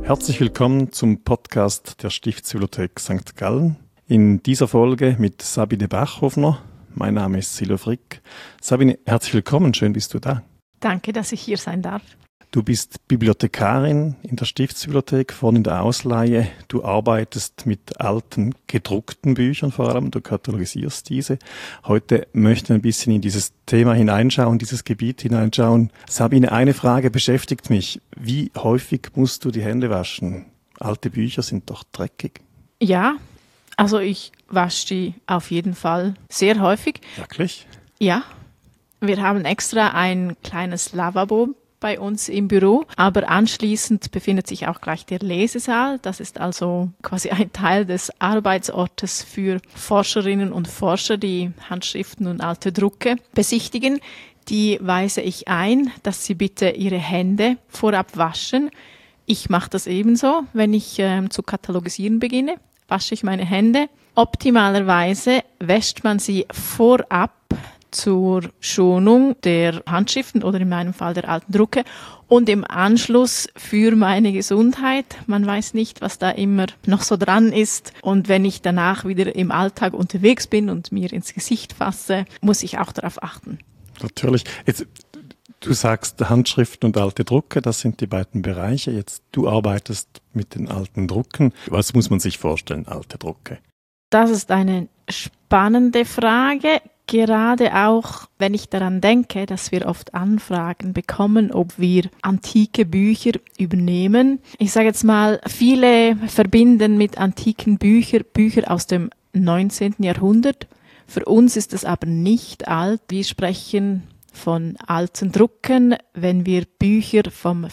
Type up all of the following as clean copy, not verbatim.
Herzlich willkommen zum Podcast der Stiftsbibliothek St. Gallen. In dieser Folge mit Sabine Bachhofner. Mein Name ist Silo Frick. Sabine, herzlich willkommen, schön bist du da. Danke, dass ich hier sein darf. Du bist Bibliothekarin in der Stiftsbibliothek, vorne in der Ausleihe. Du arbeitest mit alten, gedruckten Büchern vor allem, du katalogisierst diese. Heute möchten wir ein bisschen in dieses Thema hineinschauen, dieses Gebiet hineinschauen. Sabine, eine Frage beschäftigt mich. Wie häufig musst du die Hände waschen? Alte Bücher sind doch dreckig. Ja, also ich wasche die auf jeden Fall sehr häufig. Wirklich? Ja, wir haben extra ein kleines Lavabo bei uns im Büro, aber anschließend befindet sich auch gleich der Lesesaal. Das ist also quasi ein Teil des Arbeitsortes für Forscherinnen und Forscher, die Handschriften und alte Drucke besichtigen. Die weise ich ein, dass sie bitte ihre Hände vorab waschen. Ich mache das ebenso, wenn ich zu katalogisieren beginne, wasche ich meine Hände. Optimalerweise wäscht man sie vorab zur Schonung der Handschriften oder in meinem Fall der alten Drucke und im Anschluss für meine Gesundheit. Man weiß nicht, was da immer noch so dran ist. Und wenn ich danach wieder im Alltag unterwegs bin und mir ins Gesicht fasse, muss ich auch darauf achten. Natürlich. Jetzt, du sagst Handschriften und alte Drucke, das sind die beiden Bereiche. Jetzt, du arbeitest mit den alten Drucken. Was muss man sich vorstellen, alte Drucke? Das ist eine spannende Frage. Gerade auch, wenn ich daran denke, dass wir oft Anfragen bekommen, ob wir antike Bücher übernehmen. Ich sage jetzt mal, viele verbinden mit antiken Büchern Bücher aus dem 19. Jahrhundert. Für uns ist es aber nicht alt. Wir sprechen von alten Drucken, wenn wir Bücher vom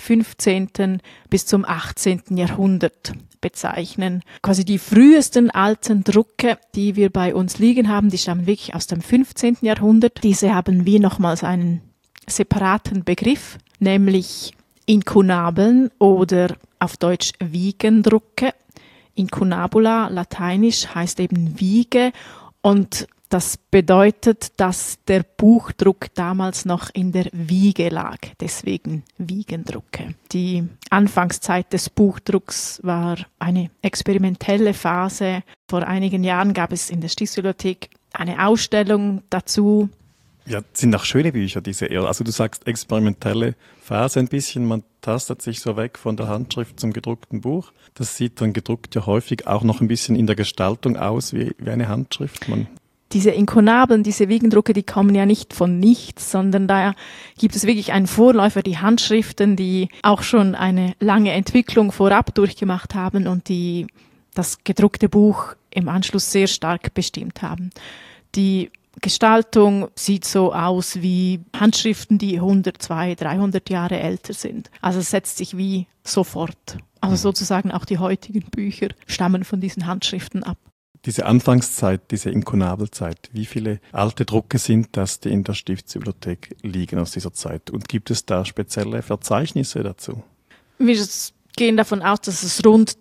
15. bis zum 18. Jahrhundert bezeichnen. Quasi die frühesten alten Drucke, die wir bei uns liegen haben, die stammen wirklich aus dem 15. Jahrhundert. Diese haben wir nochmals einen separaten Begriff, nämlich Inkunabeln oder auf Deutsch Wiegendrucke. Incunabula, lateinisch, heißt eben Wiege und das bedeutet, dass der Buchdruck damals noch in der Wiege lag, deswegen Wiegendrucke. Die Anfangszeit des Buchdrucks war eine experimentelle Phase. Vor einigen Jahren gab es in der Stiftsbibliothek eine Ausstellung dazu. Ja, sind auch schöne Bücher, diese eher. Also du sagst experimentelle Phase ein bisschen, man tastet sich so weg von der Handschrift zum gedruckten Buch. Das sieht dann gedruckt ja häufig auch noch ein bisschen in der Gestaltung aus wie eine Handschrift. Diese Inkunabeln, diese Wiegendrucke, die kommen ja nicht von nichts, sondern da gibt es wirklich einen Vorläufer, die Handschriften, die auch schon eine lange Entwicklung vorab durchgemacht haben und die das gedruckte Buch im Anschluss sehr stark bestimmt haben. Die Gestaltung sieht so aus wie Handschriften, die 100, 200, 300 Jahre älter sind. Also es setzt sich wie sofort. Also sozusagen auch die heutigen Bücher stammen von diesen Handschriften ab. Diese Anfangszeit, diese Inkunabelzeit, wie viele alte Drucke sind das, die in der Stiftsbibliothek liegen aus dieser Zeit? Und gibt es da spezielle Verzeichnisse dazu? Wir gehen davon aus, dass es rund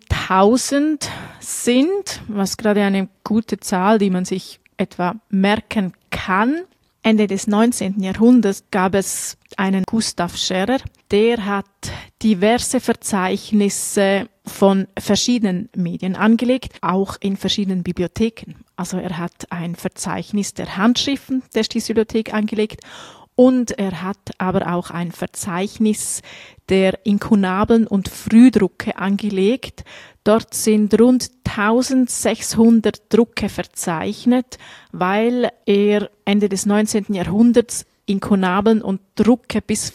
1000 sind, was gerade eine gute Zahl, die man sich etwa merken kann. Ende des 19. Jahrhunderts gab es einen Gustav Scherrer, der hat diverse Verzeichnisse von verschiedenen Medien angelegt, auch in verschiedenen Bibliotheken. Also er hat ein Verzeichnis der Handschriften der Stiftsbibliothek angelegt und er hat aber auch ein Verzeichnis der Inkunabeln und Frühdrucke angelegt. Dort sind rund 1600 Drucke verzeichnet, weil er Ende des 19. Jahrhunderts Inkunabeln und Drucke bis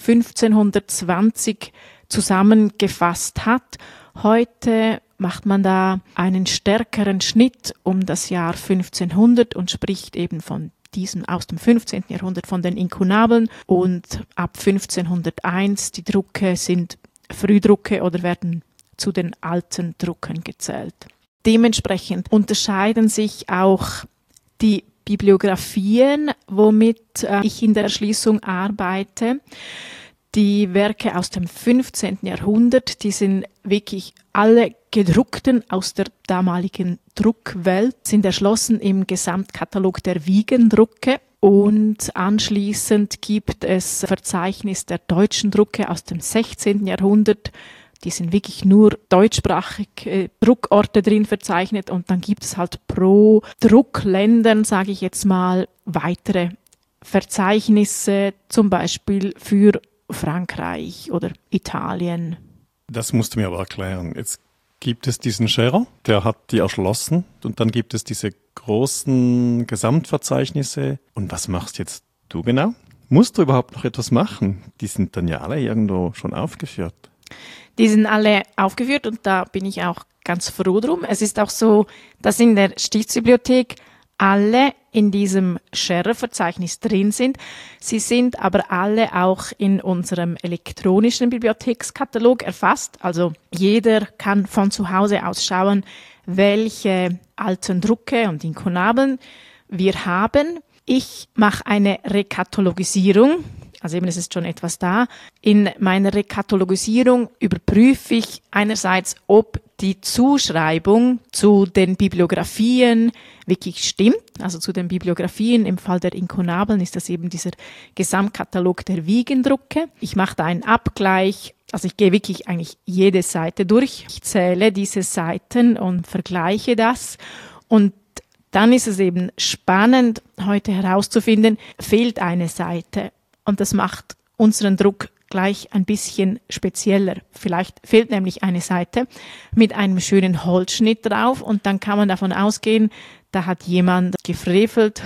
1520 zusammengefasst hat. Heute macht man da einen stärkeren Schnitt um das Jahr 1500 und spricht eben von diesem aus dem 15. Jahrhundert von den Inkunabeln und ab 1501 die Drucke sind Frühdrucke oder werden zu den alten Drucken gezählt. Dementsprechend unterscheiden sich auch die Bibliografien, womit ich in der Erschließung arbeite. Die Werke aus dem 15. Jahrhundert, die sind wirklich alle gedruckten aus der damaligen Druckwelt, sind erschlossen im Gesamtkatalog der Wiegendrucke. Und anschließend gibt es Verzeichnis der deutschen Drucke aus dem 16. Jahrhundert. Die sind wirklich nur deutschsprachige Druckorte drin verzeichnet und dann gibt es halt pro Druckländern, sage ich jetzt mal, weitere Verzeichnisse, zum Beispiel für Frankreich oder Italien. Das musst du mir aber erklären. Jetzt gibt es diesen Scherer, der hat die erschlossen und dann gibt es diese großen Gesamtverzeichnisse. Und was machst jetzt du genau? Musst du überhaupt noch etwas machen? Die sind dann ja alle irgendwo schon aufgeführt. Die sind alle aufgeführt und da bin ich auch ganz froh drum. Es ist auch so, dass in der Stiftsbibliothek alle in diesem Scherer-Verzeichnis drin sind. Sie sind aber alle auch in unserem elektronischen Bibliothekskatalog erfasst. Also jeder kann von zu Hause aus schauen, welche alten Drucke und Inkunabeln wir haben. Ich mache eine Rekatalogisierung. Also eben, es ist schon etwas da. In meiner Rekatalogisierung überprüfe ich einerseits, ob die Zuschreibung zu den Bibliografien wirklich stimmt. Also zu den Bibliografien im Fall der Inkunabeln ist das eben dieser Gesamtkatalog der Wiegendrucke. Ich mache da einen Abgleich. Also ich gehe wirklich eigentlich jede Seite durch. Ich zähle diese Seiten und vergleiche das. Und dann ist es eben spannend, heute herauszufinden, fehlt eine Seite. Und das macht unseren Druck gleich ein bisschen spezieller. Vielleicht fehlt nämlich eine Seite mit einem schönen Holzschnitt drauf und dann kann man davon ausgehen, da hat jemand gefrevelt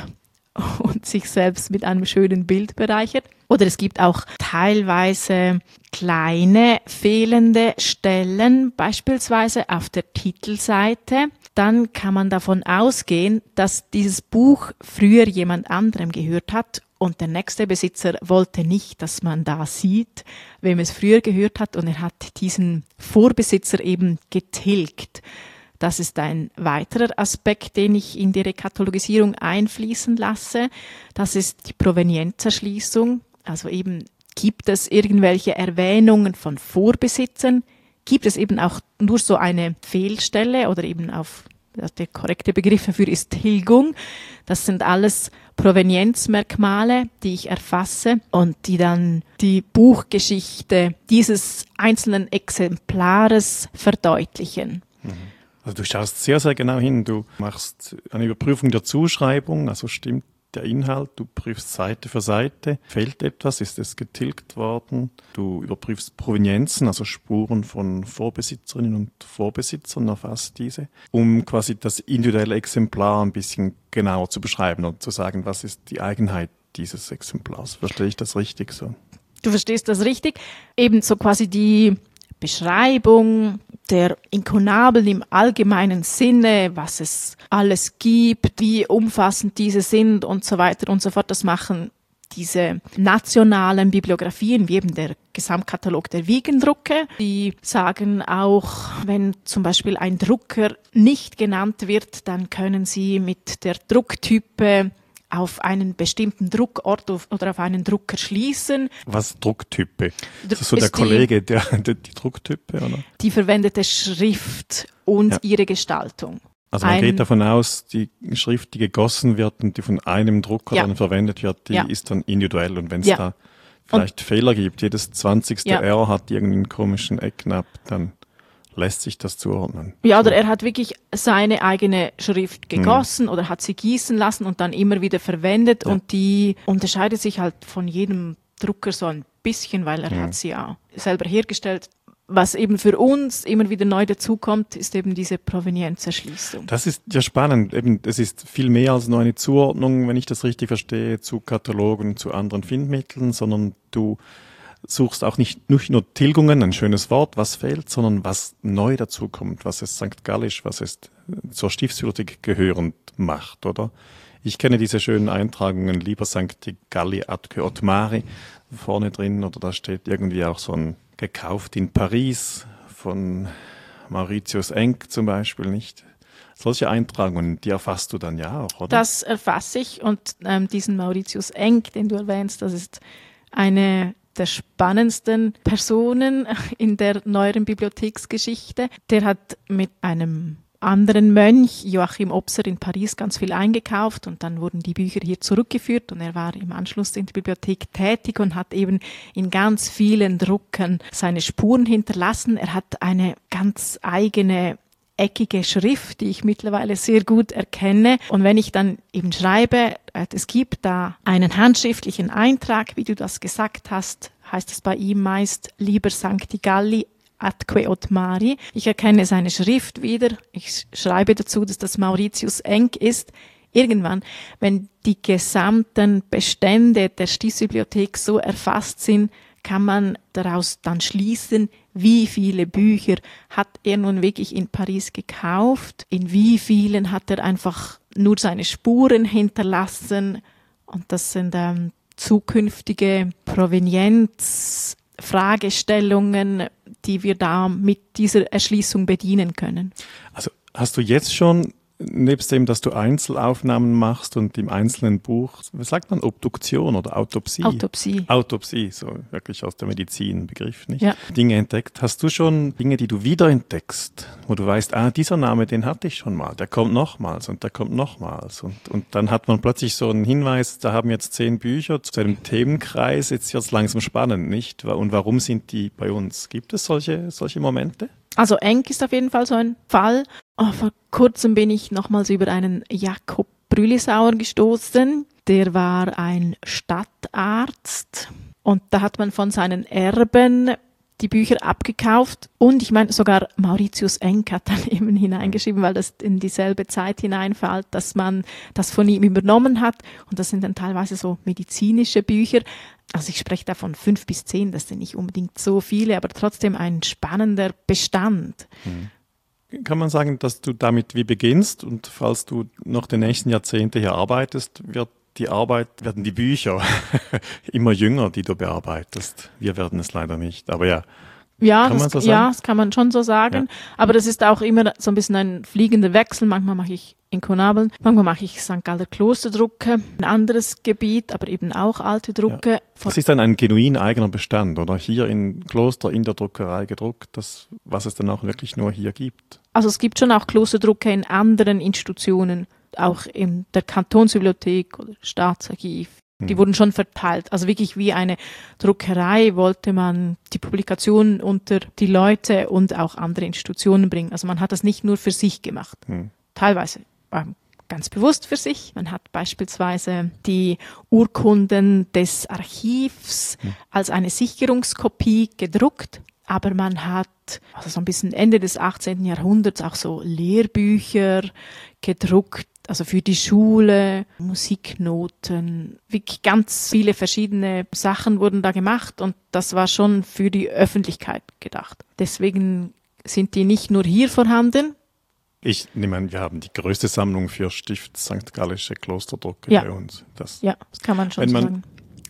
und sich selbst mit einem schönen Bild bereichert. Oder es gibt auch teilweise kleine fehlende Stellen, beispielsweise auf der Titelseite. Dann kann man davon ausgehen, dass dieses Buch früher jemand anderem gehört hat und der nächste Besitzer wollte nicht, dass man da sieht, wem es früher gehört hat und er hat diesen Vorbesitzer eben getilgt. Das ist ein weiterer Aspekt, den ich in die Rekatalogisierung einfließen lasse. Das ist die Provenienzerschließung. Also eben, gibt es irgendwelche Erwähnungen von Vorbesitzern? Gibt es eben auch nur so eine Fehlstelle oder eben der korrekte Begriff dafür ist Tilgung. Das sind alles Provenienzmerkmale, die ich erfasse und die dann die Buchgeschichte dieses einzelnen Exemplares verdeutlichen. Also du schaust sehr, sehr genau hin. Du machst eine Überprüfung der Zuschreibung, also stimmt der Inhalt, du prüfst Seite für Seite, fehlt etwas, ist es getilgt worden, du überprüfst Provenienzen, also Spuren von Vorbesitzerinnen und Vorbesitzern, erfasst diese, um quasi das individuelle Exemplar ein bisschen genauer zu beschreiben und zu sagen, was ist die Eigenheit dieses Exemplars. Verstehe ich das richtig so? Du verstehst das richtig. Ebenso quasi die Beschreibung der Inkunabeln im allgemeinen Sinne, was es alles gibt, wie umfassend diese sind und so weiter und so fort. Das machen diese nationalen Bibliografien, wie eben der Gesamtkatalog der Wiegendrucke. Die sagen auch, wenn zum Beispiel ein Drucker nicht genannt wird, dann können Sie mit der Drucktype auf einen bestimmten Druckort oder auf einen Drucker schließen. Was Drucktype? Das ist so der Kollege, die Drucktype, oder? Die verwendete Schrift und ihre Gestaltung. Also man geht davon aus, die Schrift, die gegossen wird und die von einem Drucker dann verwendet wird, die ist dann individuell. Und wenn es da vielleicht Fehler gibt, jedes 20. R hat irgendeinen komischen Ecknapp, dann lässt sich das zuordnen. Ja, oder er hat wirklich seine eigene Schrift gegossen oder hat sie gießen lassen und dann immer wieder verwendet und die unterscheidet sich halt von jedem Drucker so ein bisschen, weil er hat sie ja selber hergestellt. Was eben für uns immer wieder neu dazukommt, ist eben diese Provenienzerschließung. Das ist ja spannend. Eben, es ist viel mehr als nur eine Zuordnung, wenn ich das richtig verstehe, zu Katalogen, zu anderen Findmitteln, sondern du suchst auch nicht nur Tilgungen, ein schönes Wort, was fehlt, sondern was neu dazukommt, was es St. Gallisch, was es zur Stiftsbibliothek gehörend macht, oder? Ich kenne diese schönen Eintragungen, lieber St. Galli atque Ottmari, vorne drin, oder da steht irgendwie auch so ein gekauft in Paris von Mauritius Enck zum Beispiel, nicht? Solche Eintragungen, die erfasst du dann ja auch, oder? Das erfasse ich und diesen Mauritius Enck, den du erwähnst, das ist eine der spannendsten Personen in der neueren Bibliotheksgeschichte. Der hat mit einem anderen Mönch, Joachim Obser in Paris, ganz viel eingekauft und dann wurden die Bücher hier zurückgeführt und er war im Anschluss in der Bibliothek tätig und hat eben in ganz vielen Drucken seine Spuren hinterlassen. Er hat eine ganz eigene eckige Schrift, die ich mittlerweile sehr gut erkenne. Und wenn ich dann eben schreibe, es gibt da einen handschriftlichen Eintrag, wie du das gesagt hast, heißt es bei ihm meist Liber Sancti Galli atque aut mari. Ich erkenne seine Schrift wieder. Ich schreibe dazu, dass das Mauritius Enck ist. Irgendwann, wenn die gesamten Bestände der Stiftsbibliothek so erfasst sind, kann man daraus dann schließen, wie viele Bücher hat er nun wirklich in Paris gekauft, in wie vielen hat er einfach nur seine Spuren hinterlassen. Und das sind zukünftige Provenienzfragestellungen, die wir da mit dieser Erschließung bedienen können. Also hast du jetzt schon, nebst dem, dass du Einzelaufnahmen machst und im einzelnen Buch, was sagt man, Obduktion oder Autopsie? Autopsie, so wirklich aus der Medizin Begriff, nicht? Ja. Dinge entdeckt. Hast du schon Dinge, die du wiederentdeckst, wo du weißt, dieser Name, den hatte ich schon mal, der kommt nochmals und der kommt nochmals. Und dann hat man plötzlich so einen Hinweis, da haben jetzt 10 Bücher zu einem Themenkreis, jetzt wird es langsam spannend, nicht? Und warum sind die bei uns? Gibt es solche Momente? Also Enck ist auf jeden Fall so ein Fall. Vor kurzem bin ich nochmals über einen Jakob Brülisauer gestoßen. Der war ein Stadtarzt und da hat man von seinen Erben die Bücher abgekauft und ich meine sogar Mauritius Enck hat dann eben hineingeschrieben, weil das in dieselbe Zeit hineinfällt, dass man das von ihm übernommen hat und das sind dann teilweise so medizinische Bücher. Also ich spreche da von 5 bis 10, das sind nicht unbedingt so viele, aber trotzdem ein spannender Bestand. Kann man sagen, dass du damit wie beginnst und falls du noch die nächsten Jahrzehnte hier arbeitest, werden die Bücher immer jünger, die du bearbeitest. Wir werden es leider nicht, aber ja. Ja, das kann man schon so sagen. Ja. Aber das ist auch immer so ein bisschen ein fliegender Wechsel. Manchmal mache ich Inkunabeln, manchmal mache ich St. Galler Klosterdrucke, ein anderes Gebiet, aber eben auch alte Drucke. Ja. Das ist dann ein genuin eigener Bestand, oder? Hier im Kloster, in der Druckerei gedruckt, was es dann auch wirklich nur hier gibt. Also es gibt schon auch Klosterdrucke in anderen Institutionen, auch in der Kantonsbibliothek oder Staatsarchiv. Die wurden schon verteilt. Also wirklich wie eine Druckerei wollte man die Publikationen unter die Leute und auch andere Institutionen bringen. Also man hat das nicht nur für sich gemacht. Teilweise ganz bewusst für sich. Man hat beispielsweise die Urkunden des Archivs als eine Sicherungskopie gedruckt. Aber man hat also so ein bisschen Ende des 18. Jahrhunderts auch so Lehrbücher gedruckt, also für die Schule, Musiknoten, wirklich ganz viele verschiedene Sachen wurden da gemacht und das war schon für die Öffentlichkeit gedacht. Deswegen sind die nicht nur hier vorhanden. Ich nehme an, wir haben die größte Sammlung für Stift St. Gallische Klosterdrucke bei uns. Das kann man schon sagen.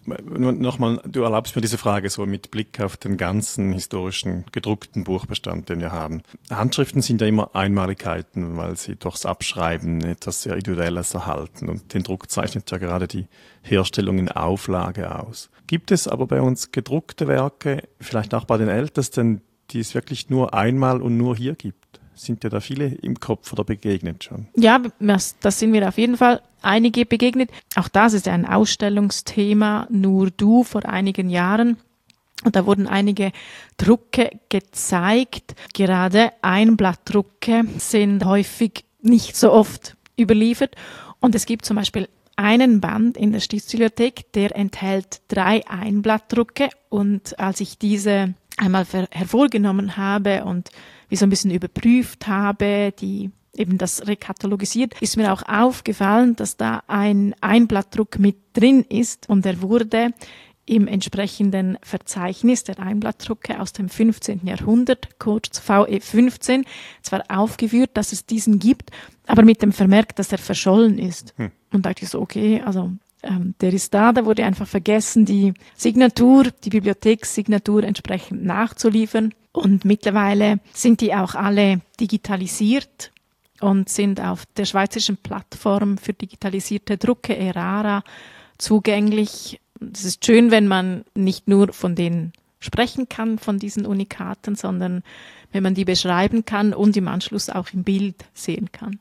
Nochmal, du erlaubst mir diese Frage so mit Blick auf den ganzen historischen gedruckten Buchbestand, den wir haben. Handschriften sind ja immer Einmaligkeiten, weil sie durchs Abschreiben etwas sehr Individuelles erhalten und den Druck zeichnet ja gerade die Herstellung in Auflage aus. Gibt es aber bei uns gedruckte Werke, vielleicht auch bei den Ältesten, die es wirklich nur einmal und nur hier gibt? Sind dir da viele im Kopf oder begegnet schon? Ja, das sind mir auf jeden Fall einige begegnet. Auch das ist ein Ausstellungsthema, Nur du, vor einigen Jahren. Und da wurden einige Drucke gezeigt. Gerade Einblattdrucke sind häufig nicht so oft überliefert. Und es gibt zum Beispiel einen Band in der Stiftsbibliothek, der enthält 3 Einblattdrucke. Und als ich diese einmal hervorgenommen habe und wie so ein bisschen überprüft habe, die eben das rekatalogisiert, ist mir auch aufgefallen, dass da ein Einblattdruck mit drin ist und er wurde im entsprechenden Verzeichnis der Einblattdrucke aus dem 15. Jahrhundert, kurz VE15, zwar aufgeführt, dass es diesen gibt, aber mit dem Vermerk, dass er verschollen ist. Und da dachte ich so, okay, also der ist da wurde einfach vergessen, die Signatur, die Bibliothekssignatur entsprechend nachzuliefern. Und mittlerweile sind die auch alle digitalisiert und sind auf der schweizerischen Plattform für digitalisierte Drucke, ERARA, zugänglich. Es ist schön, wenn man nicht nur von den sprechen kann von diesen Unikaten, sondern wenn man die beschreiben kann und im Anschluss auch im Bild sehen kann.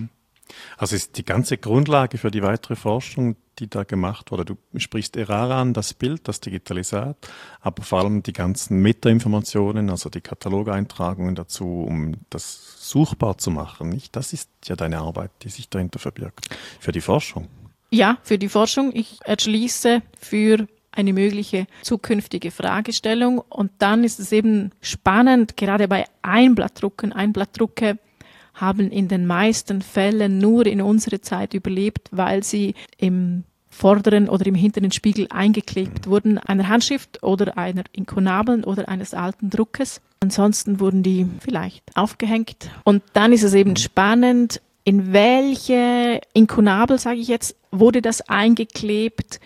Also ist die ganze Grundlage für die weitere Forschung, die da gemacht wurde, du sprichst Errara an, das Bild, das Digitalisat, aber vor allem die ganzen Metainformationen, also die Katalogeintragungen dazu, um das suchbar zu machen, nicht? Das ist ja deine Arbeit, die sich dahinter verbirgt, für die Forschung. Ja, für die Forschung. Ich erschließe für eine mögliche zukünftige Fragestellung und dann ist es eben spannend, gerade bei Einblattdrucken. Einblattdrucke haben in den meisten Fällen nur in unserer Zeit überlebt, weil sie im vorderen oder im hinteren Spiegel eingeklebt wurden, einer Handschrift oder einer Inkunabeln oder eines alten Druckes. Ansonsten wurden die vielleicht aufgehängt. Und dann ist es eben spannend, in welche Inkunabel, sage ich jetzt, wurde das eingeklebt?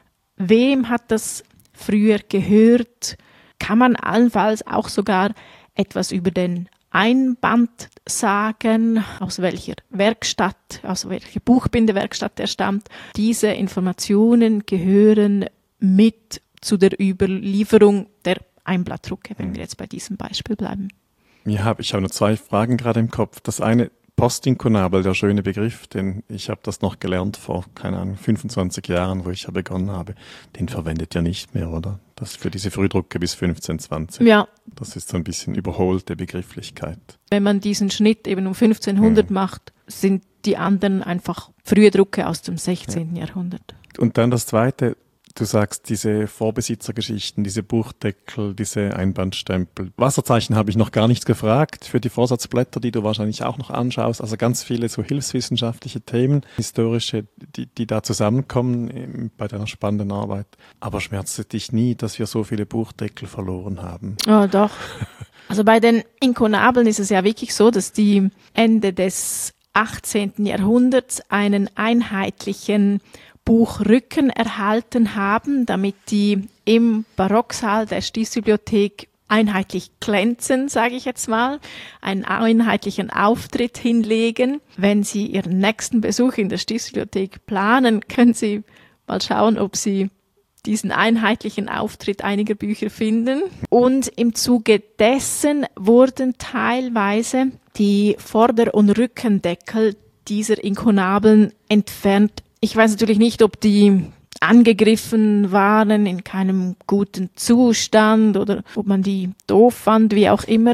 Wem hat das früher gehört? Kann man allenfalls auch sogar etwas über den Einband sagen, aus welcher Werkstatt, aus welcher Buchbindewerkstatt er stammt. Diese Informationen gehören mit zu der Überlieferung der Einblattdrucke, wenn wir jetzt bei diesem Beispiel bleiben. Ja, ich habe nur 2 Fragen gerade im Kopf. Das eine, Postinkunabel, der schöne Begriff, den ich habe das noch gelernt vor, 25 Jahren, wo ich ja begonnen habe. Den verwendet ja nicht mehr, oder? Das für diese Frühdrucke bis 1520. Ja. Das ist so ein bisschen überholte Begrifflichkeit. Wenn man diesen Schnitt eben um 1500 macht, sind die anderen einfach frühe Drucke aus dem 16. Jahrhundert. Und dann das Zweite, du sagst, diese Vorbesitzergeschichten, diese Buchdeckel, diese Einbandstempel. Wasserzeichen habe ich noch gar nichts gefragt für die Vorsatzblätter, die du wahrscheinlich auch noch anschaust. Also ganz viele so hilfswissenschaftliche Themen, historische, die da zusammenkommen bei deiner spannenden Arbeit. Aber schmerzt es dich nie, dass wir so viele Buchdeckel verloren haben? Oh, doch. Also bei den Inkunabeln ist es ja wirklich so, dass die Ende des 18. Jahrhunderts einen einheitlichen Buchrücken erhalten haben, damit die im Barocksaal der Stiftsbibliothek einheitlich glänzen, sage ich jetzt mal, einen einheitlichen Auftritt hinlegen. Wenn Sie Ihren nächsten Besuch in der Stiftsbibliothek planen, können Sie mal schauen, ob Sie diesen einheitlichen Auftritt einiger Bücher finden. Und im Zuge dessen wurden teilweise die Vorder- und Rückendeckel dieser Inkunabeln entfernt. Ich weiß natürlich nicht, ob die angegriffen waren, in keinem guten Zustand oder ob man die doof fand, wie auch immer.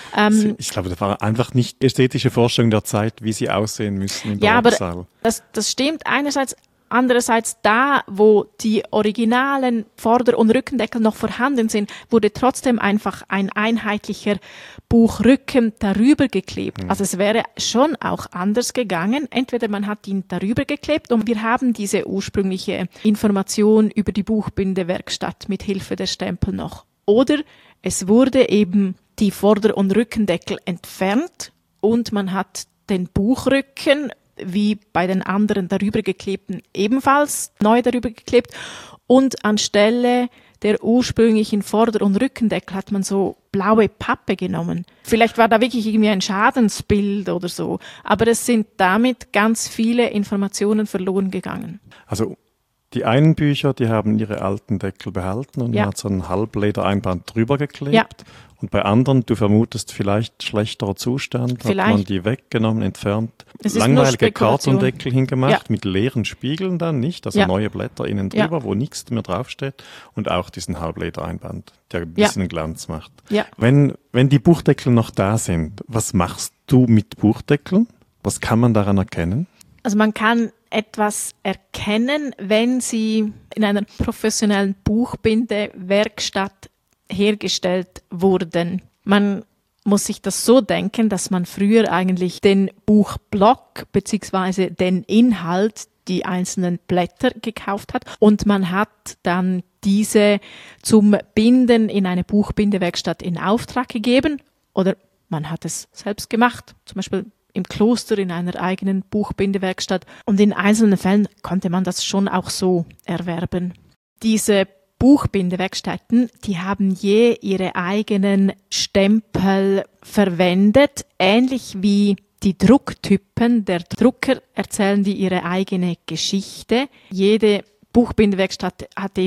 Ich glaube, das war einfach nicht ästhetische Forschung der Zeit, wie sie aussehen müssen im Barocksaal. Ja, aber das stimmt einerseits. Andererseits da, wo die originalen Vorder- und Rückendeckel noch vorhanden sind, wurde trotzdem einfach ein einheitlicher Buchrücken darüber geklebt. Also es wäre schon auch anders gegangen. Entweder man hat ihn darüber geklebt und wir haben diese ursprüngliche Information über die Buchbindewerkstatt mit Hilfe der Stempel noch. Oder es wurde eben die Vorder- und Rückendeckel entfernt und man hat den Buchrücken wie bei den anderen darüber geklebten ebenfalls neu darüber geklebt und anstelle der ursprünglichen Vorder- und Rückendeckel hat man so blaue Pappe genommen. Vielleicht war da wirklich irgendwie ein Schadensbild oder so, aber es sind damit ganz viele Informationen verloren gegangen. Also die einen Bücher, die haben ihre alten Deckel behalten und man hat so ein Halbledereinband drüber geklebt. Ja. Und bei anderen, du vermutest vielleicht schlechterer Zustand, hat man die weggenommen, entfernt, langweilige Kartondeckel hingemacht, mit leeren Spiegeln dann, nicht? Also neue Blätter innen drüber, wo nichts mehr draufsteht und auch diesen Halbledereinband, der ein bisschen Glanz macht. Ja. Wenn die Buchdeckel noch da sind, was machst du mit Buchdeckeln? Was kann man daran erkennen? Also man kann etwas erkennen, wenn sie in einer professionellen Buchbindewerkstatt hergestellt wurden. Man muss sich das so denken, dass man früher eigentlich den Buchblock bzw. den Inhalt, die einzelnen Blätter gekauft hat und man hat dann diese zum Binden in eine Buchbindewerkstatt in Auftrag gegeben oder man hat es selbst gemacht, zum Beispiel im Kloster in einer eigenen Buchbindewerkstatt und in einzelnen Fällen konnte man das schon auch so erwerben. Diese Buchbindewerkstätten, die haben je ihre eigenen Stempel verwendet, ähnlich wie die Drucktypen der Drucker erzählen die ihre eigene Geschichte. Jede Buchbindewerkstatt hat eben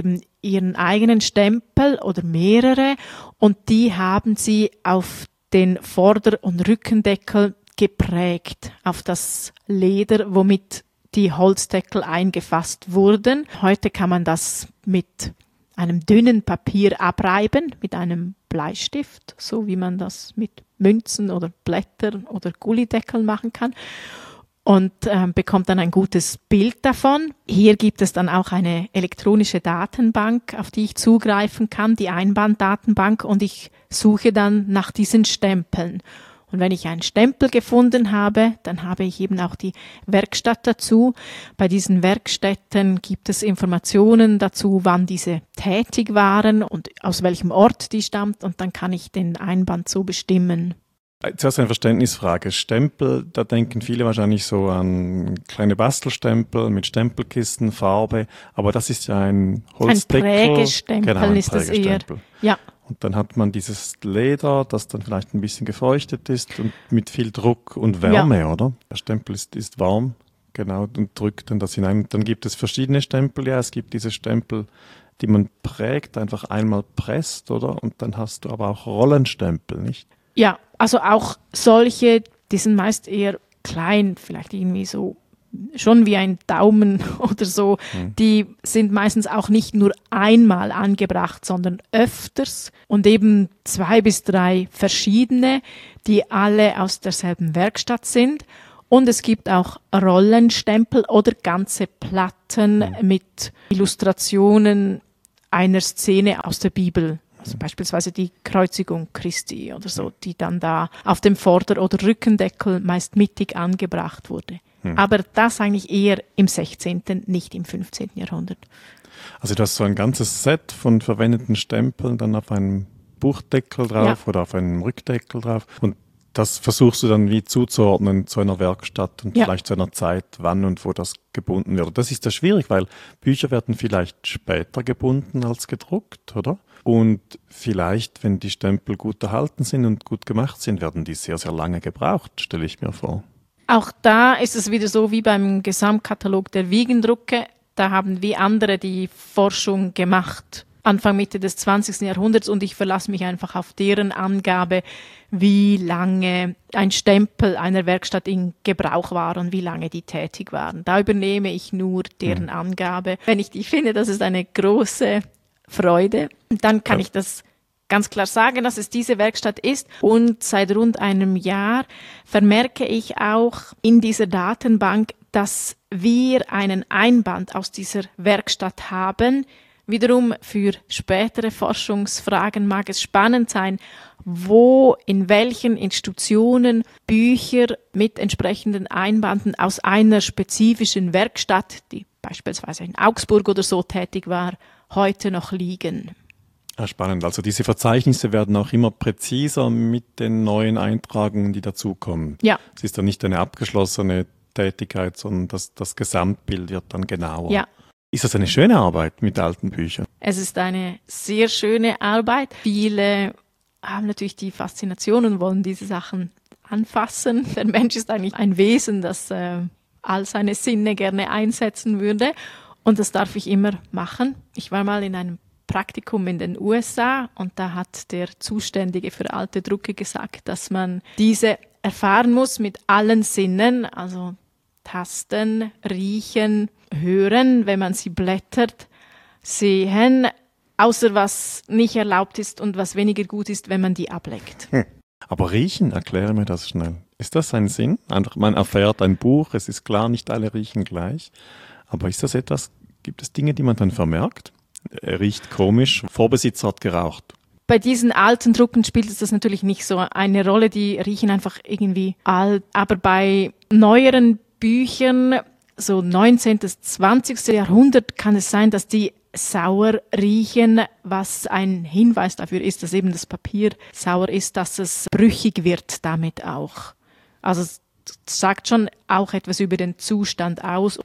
ihren eigenen Stempel oder mehrere und die haben sie auf den Vorder- und Rückendeckel geprägt, auf das Leder, womit die Holzdeckel eingefasst wurden. Heute kann man das mit einem dünnen Papier abreiben, mit einem Bleistift, so wie man das mit Münzen oder Blättern oder Gullideckeln machen kann. Und bekommt dann ein gutes Bild davon. Hier gibt es dann auch eine elektronische Datenbank, auf die ich zugreifen kann, die Einbanddatenbank, und ich suche dann nach diesen Stempeln. Und wenn ich einen Stempel gefunden habe, dann habe ich eben auch die Werkstatt dazu. Bei diesen Werkstätten gibt es Informationen dazu, wann diese tätig waren und aus welchem Ort die stammt, und dann kann ich den Einband so bestimmen. Zuerst eine Verständnisfrage. Stempel, da denken viele wahrscheinlich so an kleine Bastelstempel mit Stempelkisten, Farbe, aber das ist ja ein Holzdeckel. Ein Prägestempel, genau, ein ist das eher. Ja. Und dann hat man dieses Leder, das dann vielleicht ein bisschen gefeuchtet ist und mit viel Druck und Wärme, oder? Der Stempel ist warm, genau, und drückt dann das hinein. Und dann gibt es verschiedene Stempel, ja, es gibt diese Stempel, die man prägt, einfach einmal presst, oder? Und dann hast du aber auch Rollenstempel, nicht? Ja, also auch solche, die sind meist eher klein, vielleicht irgendwie so schon wie ein Daumen oder so. Die sind meistens auch nicht nur einmal angebracht, sondern öfters und eben 2 bis 3 verschiedene, die alle aus derselben Werkstatt sind. Und es gibt auch Rollenstempel oder ganze Platten mit Illustrationen einer Szene aus der Bibel. Also beispielsweise die Kreuzigung Christi oder so, die dann da auf dem Vorder- oder Rückendeckel meist mittig angebracht wurde. Aber das eigentlich eher im 16., nicht im 15. Jahrhundert. Also du hast so ein ganzes Set von verwendeten Stempeln dann auf einem Buchdeckel drauf oder auf einem Rückdeckel drauf. Und das versuchst du dann wie zuzuordnen zu einer Werkstatt und vielleicht zu einer Zeit, wann und wo das gebunden wird. Das ist ja schwierig, weil Bücher werden vielleicht später gebunden als gedruckt, oder? Und vielleicht, wenn die Stempel gut erhalten sind und gut gemacht sind, werden die sehr, sehr lange gebraucht, stelle ich mir vor. Auch da ist es wieder so wie beim Gesamtkatalog der Wiegendrucke. Da haben wie andere die Forschung gemacht, Anfang, Mitte des 20. Jahrhunderts, und ich verlasse mich einfach auf deren Angabe, wie lange ein Stempel einer Werkstatt in Gebrauch war und wie lange die tätig waren. Da übernehme ich nur deren Angabe. Wenn ich die finde, das ist eine große Freude. Dann kann ich das ganz klar sagen, dass es diese Werkstatt ist. Und seit rund einem Jahr vermerke ich auch in dieser Datenbank, dass wir einen Einband aus dieser Werkstatt haben. Wiederum für spätere Forschungsfragen mag es spannend sein, wo in welchen Institutionen Bücher mit entsprechenden Einbanden aus einer spezifischen Werkstatt, die beispielsweise in Augsburg oder so tätig war, heute noch liegen. Ja, spannend. Also diese Verzeichnisse werden auch immer präziser mit den neuen Eintragungen, die dazukommen. Ja. Es ist dann nicht eine abgeschlossene Tätigkeit, sondern das Gesamtbild wird dann genauer. Ja. Ist das eine schöne Arbeit mit alten Büchern? Es ist eine sehr schöne Arbeit. Viele haben natürlich die Faszination und wollen diese Sachen anfassen. Der Mensch ist eigentlich ein Wesen, das all seine Sinne gerne einsetzen würde. Und das darf ich immer machen. Ich war mal in einem Praktikum in den USA und da hat der Zuständige für alte Drucke gesagt, dass man diese erfahren muss mit allen Sinnen, also tasten, riechen, hören, wenn man sie blättert, sehen, außer was nicht erlaubt ist und was weniger gut ist, wenn man die ableckt. Aber riechen, erkläre mir das schnell. Ist das ein Sinn? Einfach, man erfährt ein Buch, es ist klar, nicht alle riechen gleich. Aber ist das etwas, gibt es Dinge, die man dann vermerkt? Er riecht komisch, Vorbesitzer hat geraucht. Bei diesen alten Drucken spielt es das natürlich nicht so eine Rolle, die riechen einfach irgendwie alt. Aber bei neueren Büchern, so 19. bis 20. Jahrhundert, kann es sein, dass die sauer riechen, was ein Hinweis dafür ist, dass eben das Papier sauer ist, dass es brüchig wird damit auch. Also es sagt schon auch etwas über den Zustand aus.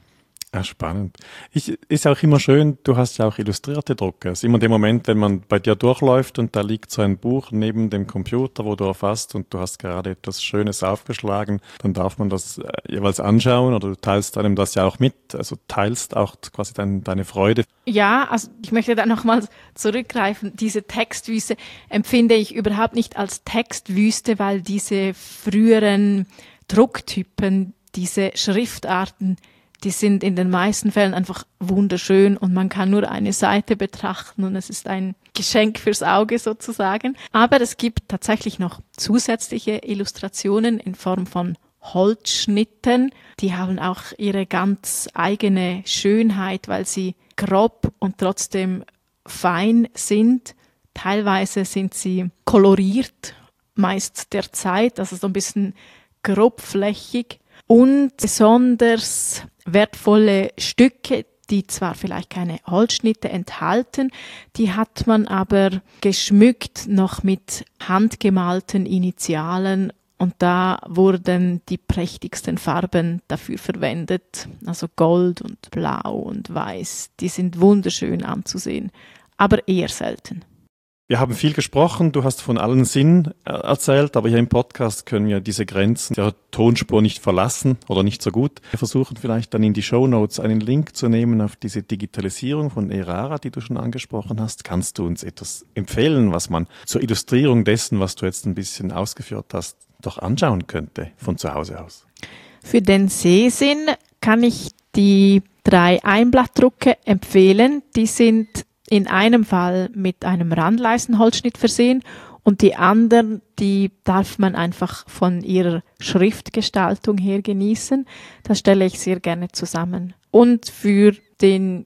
Ja, spannend. Ist auch immer schön, du hast ja auch illustrierte Drucke. Es ist immer der Moment, wenn man bei dir durchläuft und da liegt so ein Buch neben dem Computer, wo du erfasst und du hast gerade etwas Schönes aufgeschlagen, dann darf man das jeweils anschauen oder du teilst einem das ja auch mit, also teilst auch quasi deine Freude. Ja, also ich möchte da nochmals zurückgreifen. Diese Textwüste empfinde ich überhaupt nicht als Textwüste, weil diese früheren Drucktypen, diese Schriftarten, die sind in den meisten Fällen einfach wunderschön und man kann nur eine Seite betrachten und es ist ein Geschenk fürs Auge sozusagen. Aber es gibt tatsächlich noch zusätzliche Illustrationen in Form von Holzschnitten. Die haben auch ihre ganz eigene Schönheit, weil sie grob und trotzdem fein sind. Teilweise sind sie koloriert, meist der Zeit, also so ein bisschen grobflächig. Und besonders wertvolle Stücke, die zwar vielleicht keine Holzschnitte enthalten, die hat man aber geschmückt noch mit handgemalten Initialen und da wurden die prächtigsten Farben dafür verwendet, also Gold und Blau und Weiß. Die sind wunderschön anzusehen, aber eher selten. Wir haben viel gesprochen, du hast von allen Sinnen erzählt, aber hier im Podcast können wir diese Grenzen der Tonspur nicht verlassen oder nicht so gut. Wir versuchen vielleicht dann in die Shownotes einen Link zu nehmen auf diese Digitalisierung von Erara, die du schon angesprochen hast. Kannst du uns etwas empfehlen, was man zur Illustrierung dessen, was du jetzt ein bisschen ausgeführt hast, doch anschauen könnte von zu Hause aus? Für den Sehsinn kann ich die 3 Einblattdrucke empfehlen. Die sind in einem Fall mit einem Randleistenholzschnitt versehen und die anderen, die darf man einfach von ihrer Schriftgestaltung her genießen. Das stelle ich sehr gerne zusammen. Und für den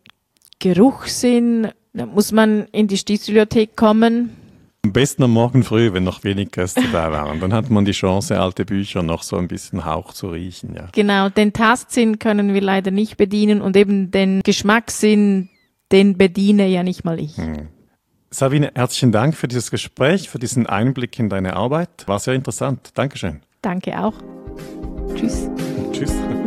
Geruchssinn muss man in die Stiftsbibliothek kommen. Am besten am Morgen früh, wenn noch wenig Gäste da waren. Dann hat man die Chance, alte Bücher noch so ein bisschen Hauch zu riechen. Ja. Genau, den Tastsinn können wir leider nicht bedienen und eben den Geschmackssinn, den bediene ja nicht mal ich. Sabine, herzlichen Dank für dieses Gespräch, für diesen Einblick in deine Arbeit. War sehr interessant. Dankeschön. Danke auch. Tschüss. Tschüss.